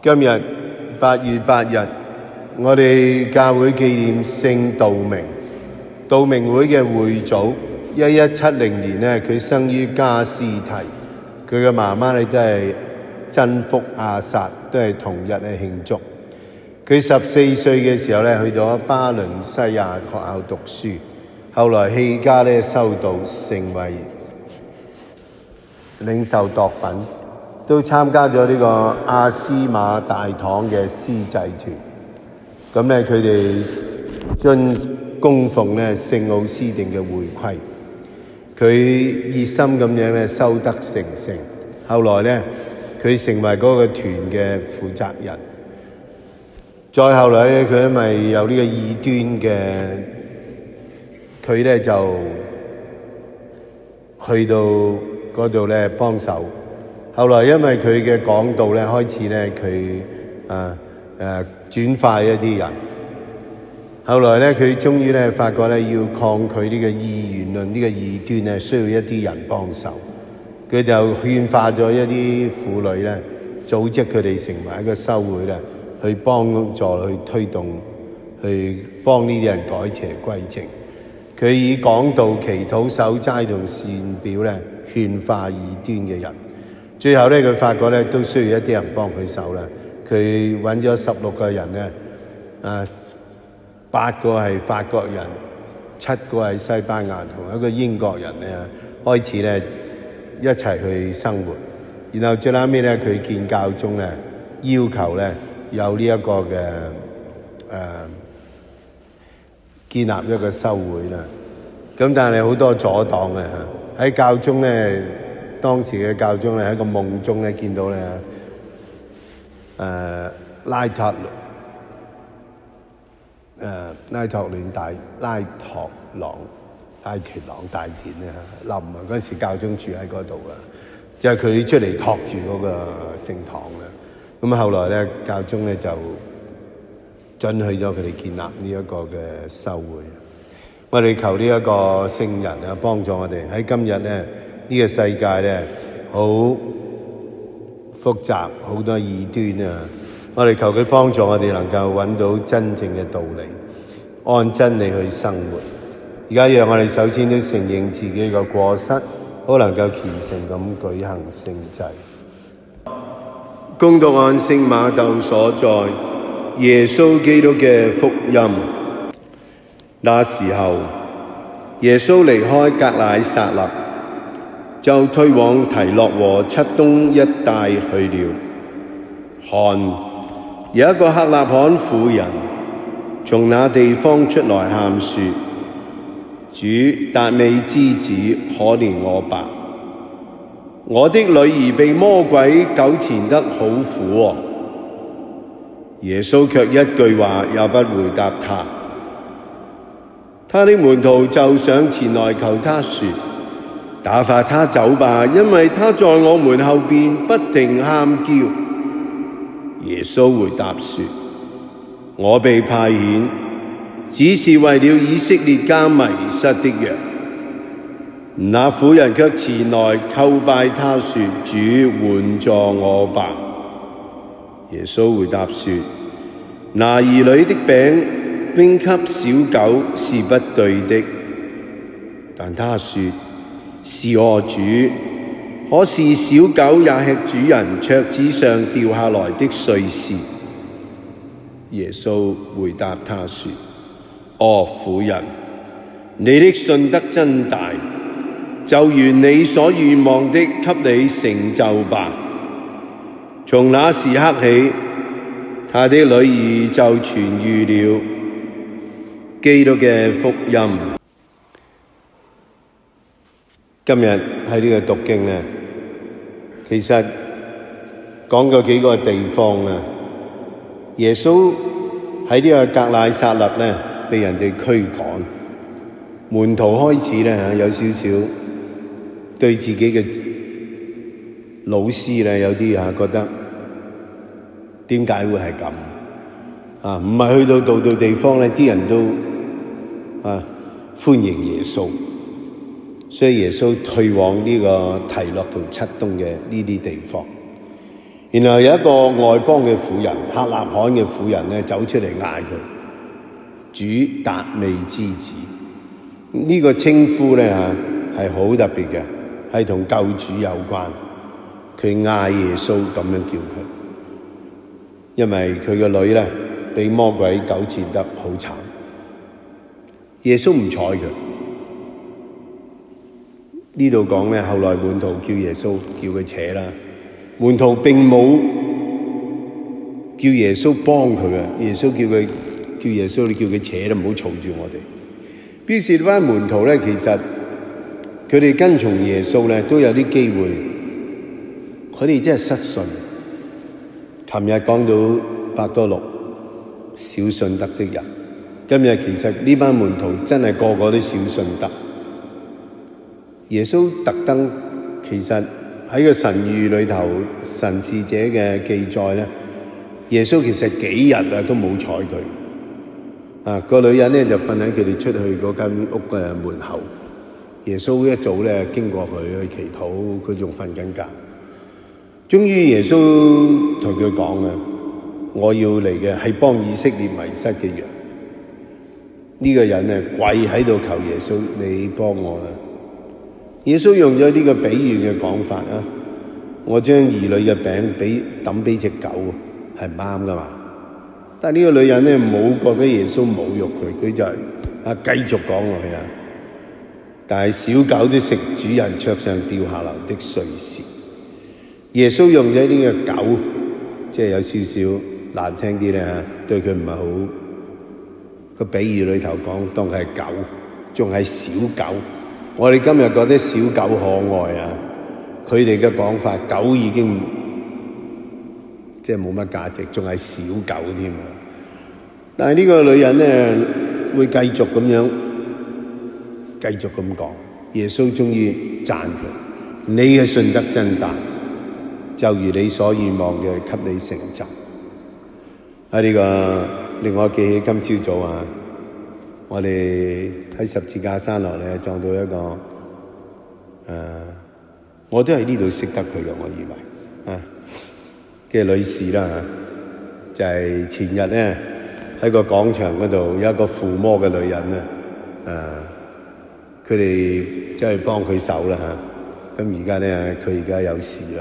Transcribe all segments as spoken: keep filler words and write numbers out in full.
今日八月八日，我哋教會紀念聖道明。道明會嘅會祖，一一七零年咧，佢生於加斯提，佢嘅媽媽咧都係真福亞薩，都係同日咧慶祝。佢十四歲嘅時候咧，去到巴倫西亞學校讀書，後來棄家咧修道，成為領袖鐸品，都參加咗呢個阿斯瑪大堂嘅司祭團。咁咧，佢哋遵供奉咧聖奧斯定嘅會規，佢熱心咁樣咧修德成聖。後來咧，佢成為嗰個團嘅負責人。再後來咧，佢因為有呢個異端嘅，佢咧就去到嗰度咧幫手。後來因為佢嘅講道咧，開始咧佢啊誒轉化一啲人。後來咧，佢終於咧發覺咧要抗拒呢個異元論呢個異端咧，需要一啲人幫手。佢就勸化咗一啲婦女咧，組織佢哋成為一個修會咧，去幫助去推動，去幫呢啲人改邪歸正。佢以講道、祈禱、守齋同善表咧，勸化異端嘅人。最後咧，佢發覺咧都需要一啲人幫佢手啦。佢揾咗十六個人咧，啊。八個係法國人，七個係西班牙同一個英國人咧，開始咧一齊去生活。然後最後尾咧，佢見教宗咧要求咧有呢一個嘅誒、呃、建立一個修會啦。咁但係好多阻擋嘅嚇。喺教宗咧，當時嘅教宗咧喺個夢中咧見到咧誒、呃、拉塔。誒、呃、拉托亂大拉托朗拉脫朗大典咧臨啊！嗰陣時教宗住喺嗰度啊，就係佢出嚟托住嗰個聖堂啦。咁後來咧，教宗咧就准許咗佢哋建立呢一個嘅修會。我哋求呢一個聖人啊，幫助我哋喺今日咧呢、呢個世界咧好複雜，好多異端啊！我哋求佢幫助我哋能夠揾到真正嘅道理，按真理去生活。而家讓我哋首先都承認自己嘅過失，好能夠虔誠咁舉行聖祭。恭讀按聖馬竇所載耶穌基督嘅福音。那時候，耶穌離開革乃撒勒，就退往提洛和漆冬一帶去了。看，有一個客納罕婦人從那地方出來喊說：主，達味之子，可憐我吧！我的女兒被魔鬼糾纏得好苦哦。耶穌卻一句話也不回答他。他的門徒就上前來求他說：打發他走吧，因為他在我們後邊不停喊叫。耶穌回答說：我被派遣，只是為了以色列家迷失的羊。那婦人卻前來叩拜他說：主，援助我吧！耶穌回答說：拿兒女的餅扔給小狗是不對的。但他說：是我主。可是小狗也吃主人桌子上掉下來的碎屑。耶穌回答他說：哦，婦人，你的信德真大，就如你所願望的，給你成就吧。從那時刻起，他的女兒就痊癒了。基督嘅福音。今日喺呢個讀經咧，其實講過幾個地方啊。耶穌喺呢個革乃撒勒咧，被人哋驅趕，門徒開始咧嚇有少少對自己嘅老師咧有啲嚇覺得點解會係咁啊？唔係去到度度地方咧，啲人都啊歡迎耶穌。所以耶穌退往呢個提洛同漆冬嘅呢啲地方， 然後有一個外邦嘅婦人，客納罕嘅婦人咧走出嚟嗌佢：主達味之子。呢、這個稱呼咧嚇係好特別嘅，係同救主有關。佢嗌耶穌咁樣叫佢，因為佢個女咧被魔鬼糾纏得好慘。耶穌唔睬佢。呢度講咧，後來門徒叫耶穌叫佢扯啦，門徒並冇叫耶穌幫佢嘅，耶穌叫佢叫耶穌你叫佢扯啦，唔好嘈住我哋。於是呢班門徒咧，其實佢哋跟從耶穌咧都有啲機會，佢哋真係失信。琴日講到伯多祿小信德的人，今日其實呢班門徒真係個個都小信德。耶穌特登其實喺個神諭裏頭，神使者嘅記載咧，耶穌其實幾日啊都冇睬佢。啊，個女人咧就瞓喺佢哋出去嗰間屋嘅門口。耶穌一早咧經過佢去祈禱，佢仲瞓緊覺。終於耶穌同佢講啊：我要嚟嘅係幫以色列迷失嘅羊。呢、這個人咧跪喺度求耶穌，你幫我啊！耶穌用咗呢個比喻嘅講法啊，我將兒女嘅餅俾抌俾隻狗係唔啱噶嘛？但係呢個女人咧冇覺得耶穌侮辱佢，佢就係啊繼續講落去啊。但係小狗都食主人桌上掉下來的碎屑。耶穌用咗呢個狗，即係有少少難聽啲咧嚇，對佢唔係好個比喻裏頭講，當佢係狗，仲係小狗。我哋今日覺得小狗可愛啊，佢哋嘅講法，狗已經即係冇乜價值，仲係小狗添啊！但係呢個女人咧會繼續咁樣繼續咁講，耶穌終於讚佢：你嘅信德真大，就如你所願望嘅，給你成就。喺呢個令我記起今朝早啊！我哋喺十字架山落嚟撞到一個誒、呃，我都喺呢度識得佢嘅，我以為啊嘅女士啦，就係、是、前日咧喺個廣場嗰度有一個附魔嘅女人咧，誒佢哋即係幫佢手啦嚇，咁而家咧佢而家有事啦，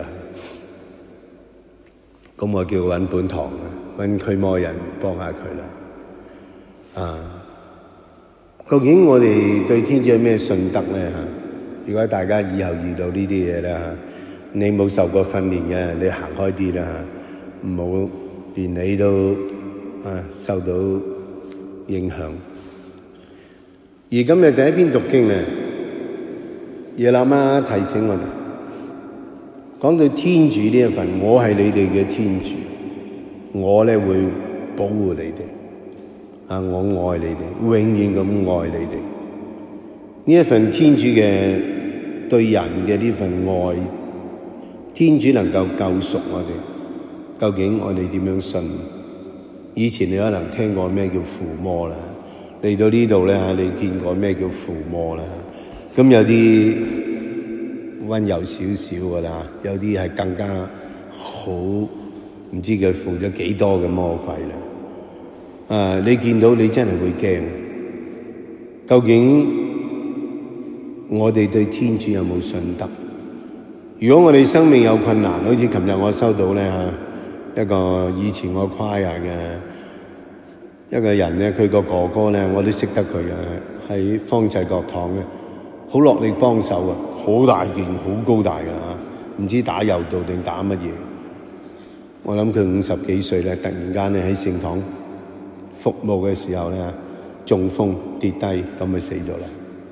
咁我叫佢揾本堂嘅，揾驅魔人幫下佢啦，啊！究竟我哋對天主有咩信德咧嚇？如果大家以後遇到呢啲嘢咧嚇，你冇受過訓練嘅，你行開啲啦嚇，唔好連你都啊受到影響。而今日第一篇讀經咧，耶納媽提醒我哋，講到天主呢一份，我係你哋嘅天主，我咧會保護你哋。啊！我愛你哋，永遠咁愛你哋。呢一份天主嘅對人嘅呢份愛，天主能夠救贖我哋。究竟我哋點樣信？以前你可能聽過咩叫附魔啦，嚟到呢度咧嚇，你見過咩叫附魔啦？咁有啲溫柔少少噶啦，有啲係更加好，唔知佢附咗幾多嘅魔鬼啦。啊！你見到你真係會驚。究竟我哋對天主有冇信德？如果我哋生命有困難，好似琴日我收到咧嚇一個以前我跨人嘅一個人咧，佢個哥哥咧我都識得佢嘅，喺方濟各堂嘅，好落力幫手啊，好大件，好高大嘅嚇，唔知打柔道定打乜嘢。我諗佢五十幾歲咧，突然間咧喺聖堂服務嘅時候咧，中風跌低，咁咪死咗啦。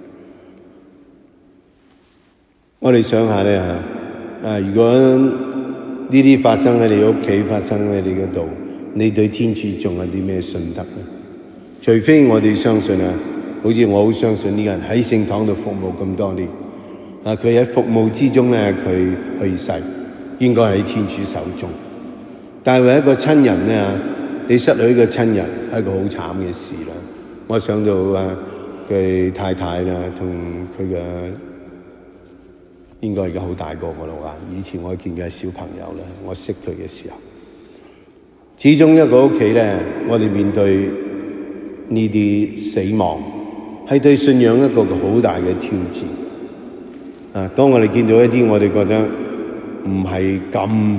我哋想下咧嚇，啊，如果呢啲發生喺你屋企，發生喺你嗰度，你對天主仲有啲咩信德咧？除非我哋相信啊，好似我好相信呢個人喺聖堂度服務咁多年，啊，佢喺服務之中咧，佢去世，應該喺天主手中。但係為一個親人咧，你失去一個親人係一個好慘嘅事啦。我想到啊，佢太太啦，同佢嘅應該而家好大個噶啦啩。以前我見嘅係小朋友啦，我識佢嘅時候，始終一個屋企咧，我哋面對呢啲死亡，係對信仰一個好大嘅挑戰。啊，當我哋見到一啲我哋覺得唔係咁，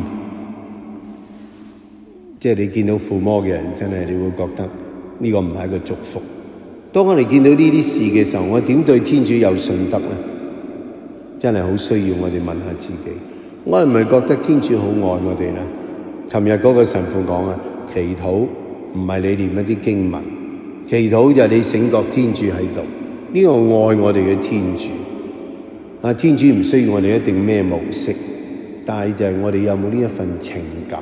即係你見到附魔嘅人，真係你會覺得呢個唔係一個祝福。當我哋見到呢啲事嘅時候，我點對天主有信德咧？真係好需要我哋問下自己，我係咪覺得天主好愛我哋咧？琴日嗰個神父講啊，祈禱唔係你念一啲經文，祈禱就係你醒覺天主喺度，呢個愛我哋嘅天主。啊，天主唔需要我哋一定咩模式，但係就係我哋有冇呢一份情感。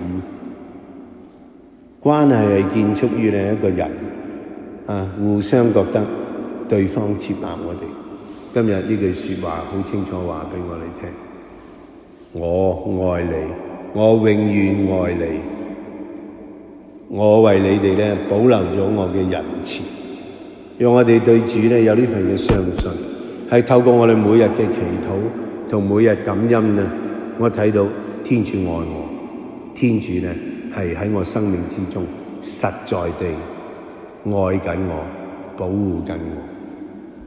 關係係建築於你一個人啊，互相覺得對方接納我哋。今日呢句說話好清楚話俾我哋聽，我愛你，我永遠愛你，我為你哋咧保留咗我嘅仁慈，讓我哋對主咧有呢份嘅相信，係透過我哋每日嘅祈禱同每日感恩啊，我睇到天主愛我，天主咧係喺我生命之中實在地愛緊我，保護緊我。